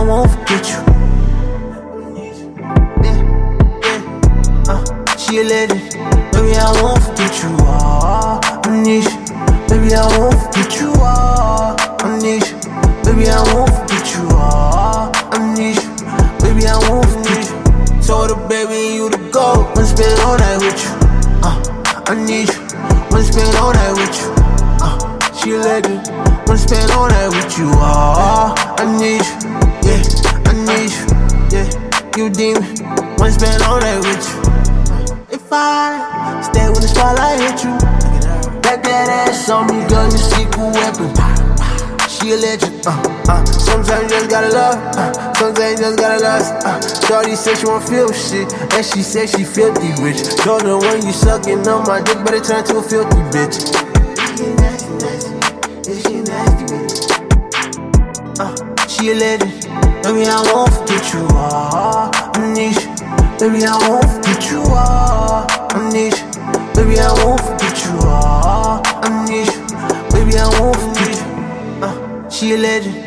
won't forget you. She a legend. Baby, I won't forget you. Amnesia. Baby, I won't forget you. Amnesia. Baby, I won't forget you. Amnesia. Baby, I won't forget you. Told her, baby, you the GOAT. Wanna spend all night with you. I need you. Wanna spend all night with you. She a legend. Wanna spend all night with you. I need you. Yeah, I need you. Yeah, you demon. Wanna spend all night with you. If I stay when the spotlight hit you, back that ass on me, girl, you secret weapon. She a legend, sometimes you just gotta love, sometimes you just gotta lust. Shorty said she won't feel shit, and she said she filthy rich. Told her when you sucking on my dick, better turn to a filthy bitch. She a legend, baby, I won't forget you. Amnesia, baby, I won't forget you. Amnesia, baby, I won't forget you. Amnesia, baby, I won't forget you. She a legend.